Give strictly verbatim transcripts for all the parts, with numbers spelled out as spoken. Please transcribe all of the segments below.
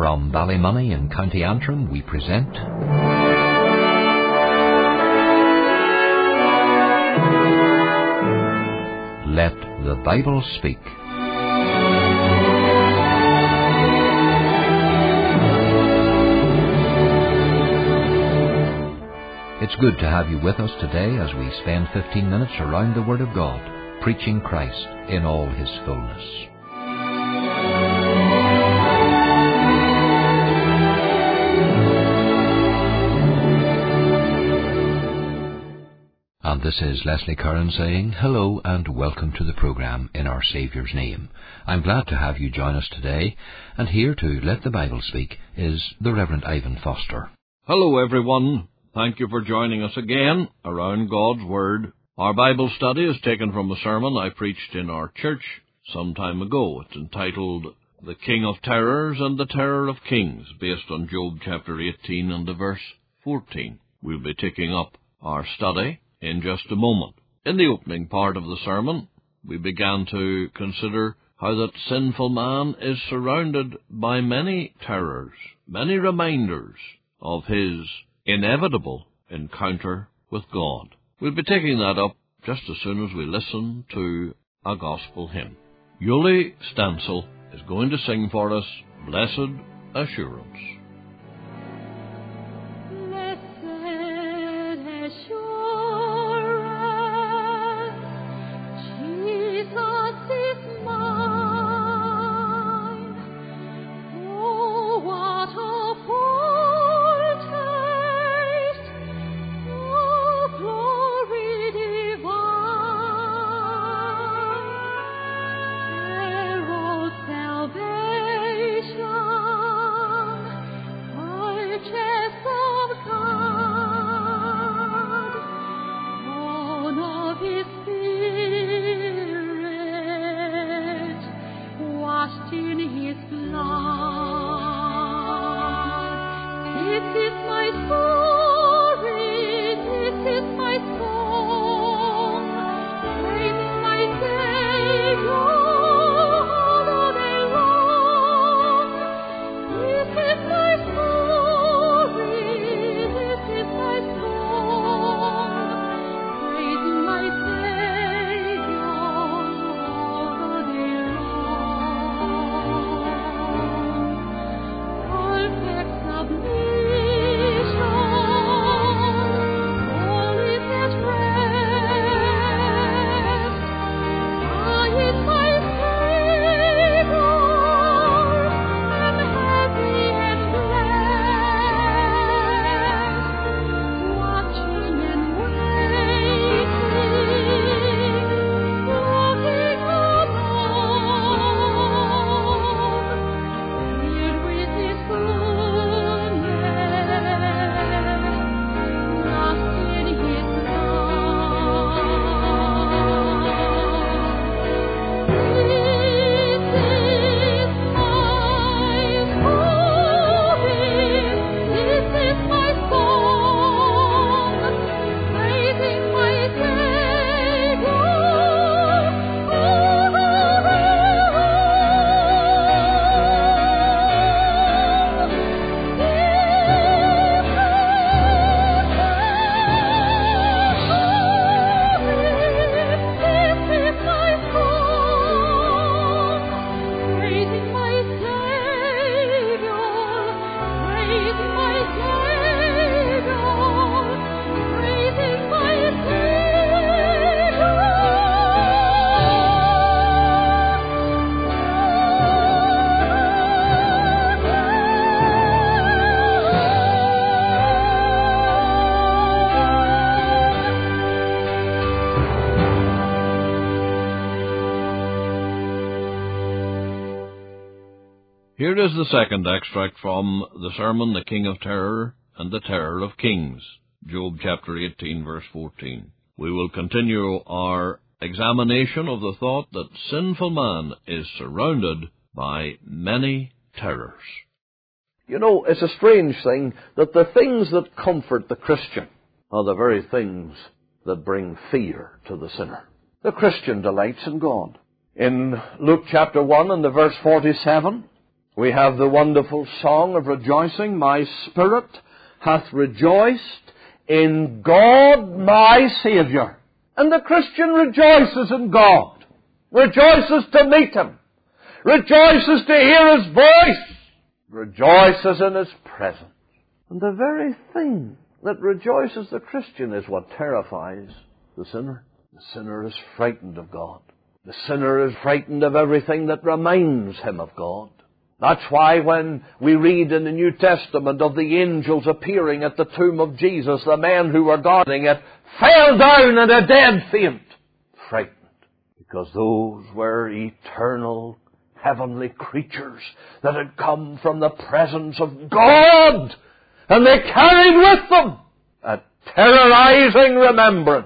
From Ballymoney in County Antrim, we present Let the Bible Speak. It's good to have you with us today as we spend fifteen minutes around the Word of God, preaching Christ in all His fullness. And this is Leslie Curran saying hello and welcome to the programme in our Saviour's name. I'm glad to have you join us today, and here to Let the Bible Speak is the Reverend Ivan Foster. Hello everyone. Thank you for joining us again around God's Word. Our Bible study is taken from a sermon I preached in our church some time ago. It's entitled The King of Terrors and the Terror of Kings, based on Job chapter eighteen and the verse fourteen. We'll be taking up our study in just a moment. In the opening part of the sermon, we began to consider how that sinful man is surrounded by many terrors, many reminders of his inevitable encounter with God. We'll be taking that up just as soon as we listen to a gospel hymn. Yuli Stansel is going to sing for us, Blessed Assurance. Here is the second extract from the sermon, The King of Terror and the Terror of Kings, Job chapter eighteen, verse fourteen. We will continue our examination of the thought that sinful man is surrounded by many terrors. You know, it's a strange thing that the things that comfort the Christian are the very things that bring fear to the sinner. The Christian delights in God. In Luke chapter one and the verse forty-seven, We have the wonderful song of rejoicing. My spirit hath rejoiced in God my Saviour. And the Christian rejoices in God, rejoices to meet Him, rejoices to hear His voice, rejoices in His presence. And the very thing that rejoices the Christian is what terrifies the sinner. The sinner is frightened of God. The sinner is frightened of everything that reminds him of God. That's why when we read in the New Testament of the angels appearing at the tomb of Jesus, the men who were guarding it fell down in a dead faint, frightened, because those were eternal heavenly creatures that had come from the presence of God, and they carried with them a terrorizing remembrance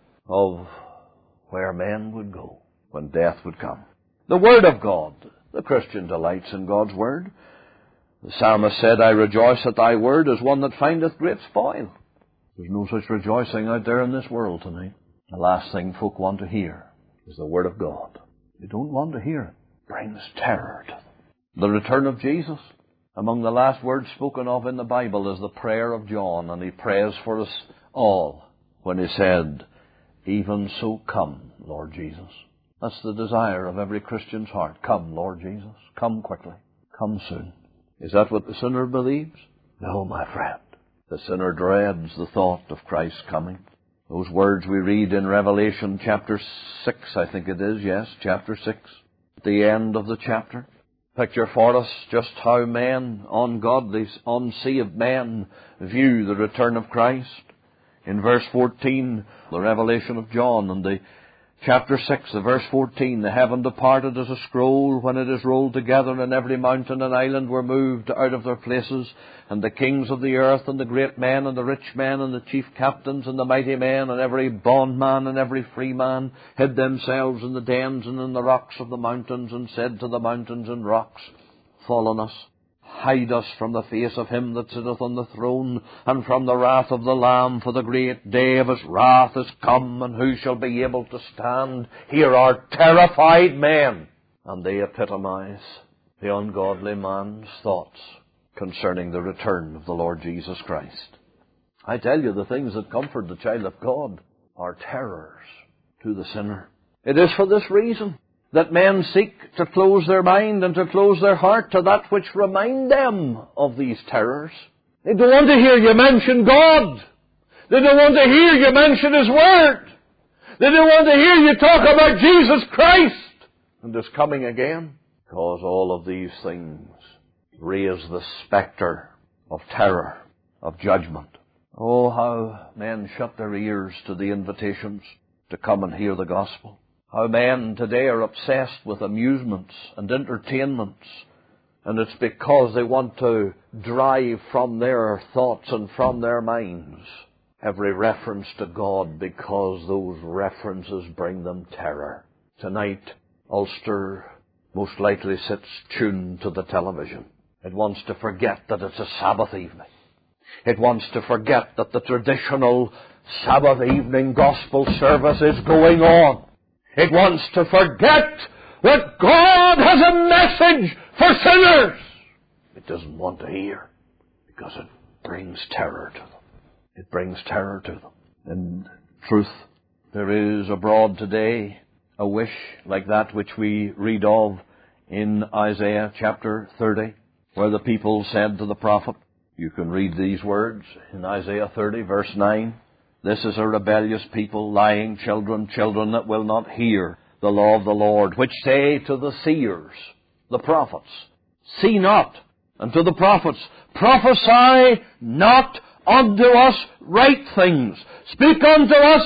of where men would go when death would come. The Word of God. The Christian delights in God's Word. The psalmist said, I rejoice at thy word as one that findeth great spoil. There's no such rejoicing out there in this world tonight. The last thing folk want to hear is the Word of God. They don't want to hear it. It brings terror to them. The return of Jesus. Among the last words spoken of in the Bible is the prayer of John, and he prays for us all when he said, even so come, Lord Jesus. That's the desire of every Christian's heart. Come, Lord Jesus. Come quickly. Come soon. Is that what the sinner believes? No, my friend. The sinner dreads the thought of Christ's coming. Those words we read in Revelation chapter six, I think it is, yes, chapter six, at the end of the chapter. Picture for us just how men, ungodly, unsaved men, view the return of Christ. In verse fourteen, the revelation of John, and the chapter six, the verse fourteen, the heaven departed as a scroll when it is rolled together, and every mountain and island were moved out of their places, and the kings of the earth, and the great men, and the rich men, and the chief captains, and the mighty men, and every bondman, and every free man, hid themselves in the dens and in the rocks of the mountains, and said to the mountains and rocks, fall on us, hide us from the face of him that sitteth on the throne, and from the wrath of the Lamb, for the great day of his wrath is come, and who shall be able to stand? Here are terrified men, and they epitomize the ungodly man's thoughts concerning the return of the Lord Jesus Christ. I tell you, the things that comfort the child of God are terrors to the sinner. It is for this reason that men seek to close their mind and to close their heart to that which remind them of these terrors. They don't want to hear you mention God. They don't want to hear you mention His Word. They don't want to hear you talk about Jesus Christ and His coming again. Because all of these things raise the spectre of terror, of judgment. Oh, how men shut their ears to the invitations to come and hear the gospel. How men today are obsessed with amusements and entertainments, and it's because they want to drive from their thoughts and from their minds every reference to God, because those references bring them terror. Tonight, Ulster most likely sits tuned to the television. It wants to forget that it's a Sabbath evening. It wants to forget that the traditional Sabbath evening gospel service is going on. It wants to forget that God has a message for sinners. It doesn't want to hear, because it brings terror to them. It brings terror to them. In truth, there is abroad today a wish like that which we read of in Isaiah chapter thirty, where the people said to the prophet, you can read these words in Isaiah thirty, verse nine, this is a rebellious people, lying children, children that will not hear the law of the Lord, which say to the seers, the prophets, see not, and to the prophets, prophesy not unto us right things, speak unto us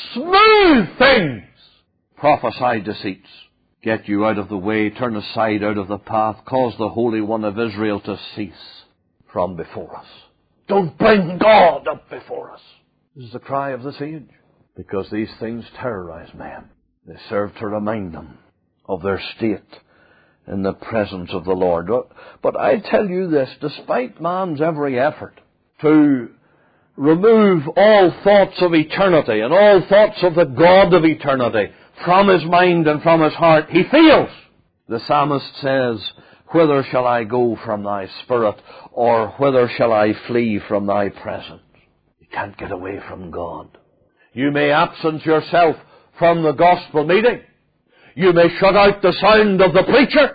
smooth things, prophesy deceits, get you out of the way, turn aside out of the path, cause the Holy One of Israel to cease from before us. Don't bring God up before us. This is the cry of this age, because these things terrorize men. They serve to remind them of their state in the presence of the Lord. But I tell you this, despite man's every effort to remove all thoughts of eternity and all thoughts of the God of eternity from his mind and from his heart, he fails. The psalmist says, Whither shall I go from thy Spirit, or whither shall I flee from thy presence? You can't get away from God. You may absent yourself from the gospel meeting. You may shut out the sound of the preacher.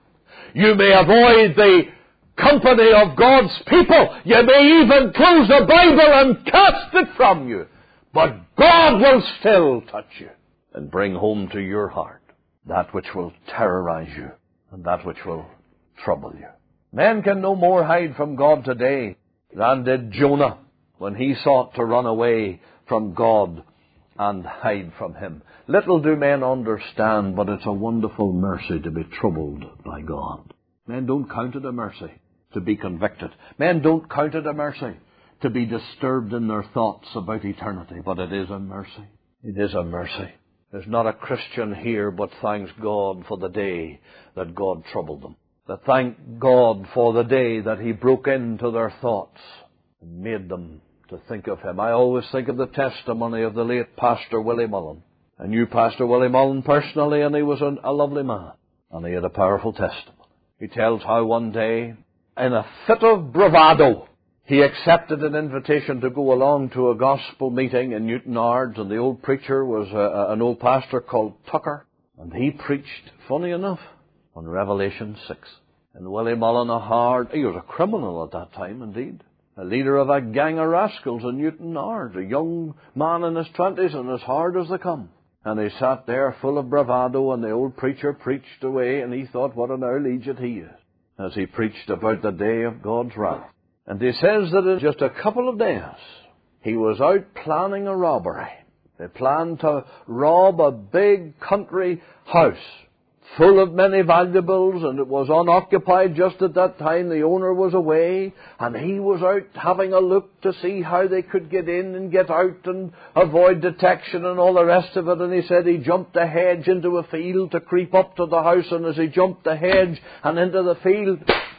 You may avoid the company of God's people. You may even close the Bible and cast it from you. But God will still touch you and bring home to your heart that which will terrorize you and that which will trouble you. Men can no more hide from God today than did Jonah when he sought to run away from God and hide from Him. Little do men understand, but it's a wonderful mercy to be troubled by God. Men don't count it a mercy to be convicted. Men don't count it a mercy to be disturbed in their thoughts about eternity, but it is a mercy. It is a mercy. There's not a Christian here but thanks God for the day that God troubled them. That thank God for the day that He broke into their thoughts and made them to think of Him. I always think of the testimony of the late Pastor Willie Mullen. I knew Pastor Willie Mullen personally, and he was a, a lovely man, and he had a powerful testimony. He tells how one day, in a fit of bravado, he accepted an invitation to go along to a gospel meeting in Newtownards, and the old preacher was a, a, an old pastor called Tucker, and he preached, funny enough, on Revelation six. And Willie Mullen, a hard, he was a criminal at that time, indeed. A leader of a gang of rascals in Newtownards, a young man in his twenties and as hard as they come. And he sat there full of bravado, and the old preacher preached away, and he thought, what an early idiot he is, as he preached about the day of God's wrath. And he says that in just a couple of days, he was out planning a robbery. They planned to rob a big country house full of many valuables, and it was unoccupied just at that time. The owner was away, and he was out having a look to see how they could get in and get out and avoid detection and all the rest of it. And he said he jumped a hedge into a field to creep up to the house, and as he jumped the hedge and into the field,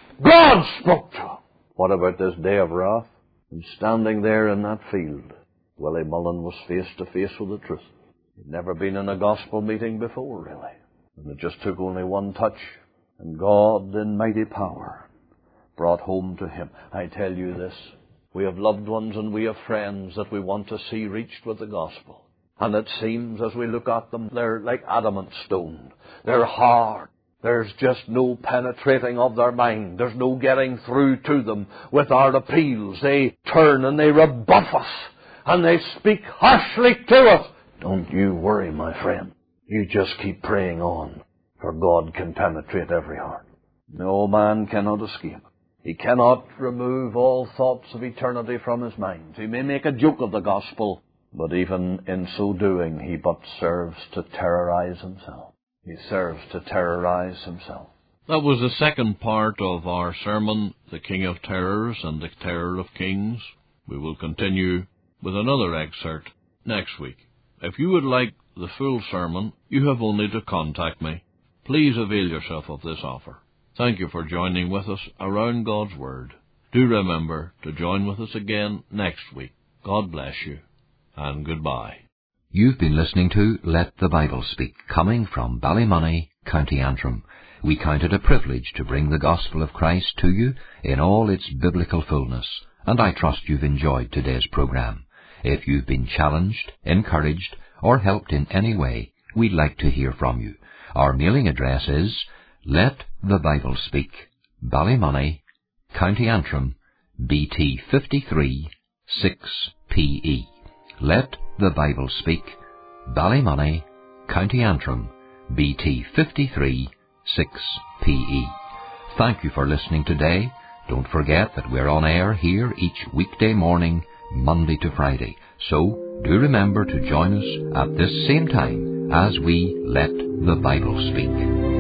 God spoke to him. What about this day of wrath? And standing there in that field, Willie Mullen was face to face with the truth. He'd never been in a gospel meeting before, really. And it just took only one touch, and God, in mighty power, brought home to him. I tell you this, we have loved ones and we have friends that we want to see reached with the gospel. And it seems, as we look at them, they're like adamant stone. They're hard. There's just no penetrating of their mind. There's no getting through to them with our appeals. They turn and they rebuff us, and they speak harshly to us. Don't you worry, my friend. You just keep praying on, for God can penetrate every heart. No man cannot escape. He cannot remove all thoughts of eternity from his mind. He may make a joke of the gospel, but even in so doing, he but serves to terrorize himself. He serves to terrorize himself. That was the second part of our sermon, The King of Terrors and the Terror of Kings. We will continue with another excerpt next week. If you would like the full sermon, you have only to contact me. Please avail yourself of this offer. Thank you for joining with us around God's Word. Do remember to join with us again next week. God bless you, and goodbye. You've been listening to Let the Bible Speak, coming from Ballymoney, County Antrim. We count it a privilege to bring the gospel of Christ to you in all its biblical fullness, and I trust you've enjoyed today's program. If you've been challenged, encouraged, or helped in any way, we'd like to hear from you. Our mailing address is Let the Bible Speak, Ballymoney, County Antrim, B T fifty-three six P E. Let the Bible Speak, Ballymoney, County Antrim, B T fifty-three six P E. Thank you for listening today. Don't forget that we're on air here each weekday morning, Monday to Friday. So, do remember to join us at this same time as we Let the Bible Speak.